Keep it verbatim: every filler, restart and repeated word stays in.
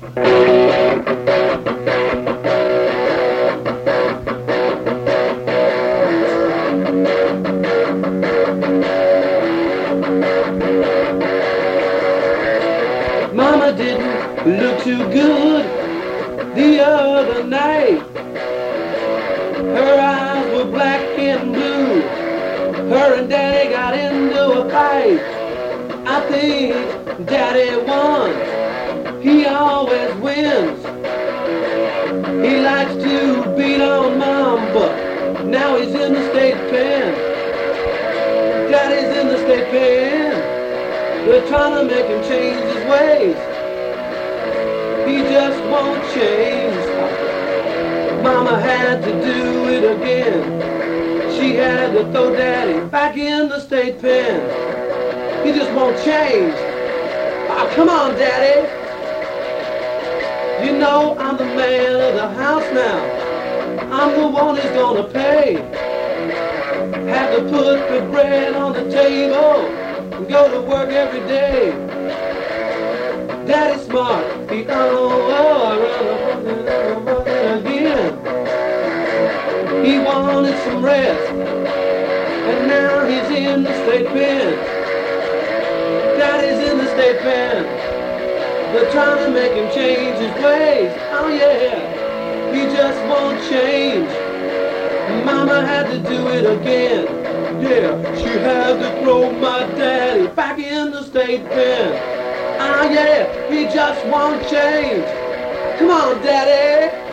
Mama didn't look too good the other night. Her eyes were black and blue. Her and Daddy got into a fight. I think Daddy won. He always wins. He likes to beat on Mom, but now he's in the state pen. Daddy's in the state pen. They're trying to make him change his ways. He just won't change. Mama had to do it again. She had to throw Daddy back in the state pen. He just won't change. Oh, come on, Daddy. You know I'm the man of the house now. I'm the one who's gonna pay. Have to put the bread on the table and go to work every day. Daddy's smart. He oh, oh, oh, again. He wanted some rest, and now he's in the state pen. Daddy's in the state pen. They're trying to make him change his ways. Oh yeah, he just won't change. Mama had to do it again. Yeah, she had to throw my daddy back in the state pen. Ah yeah, he just won't change. Come on, Daddy.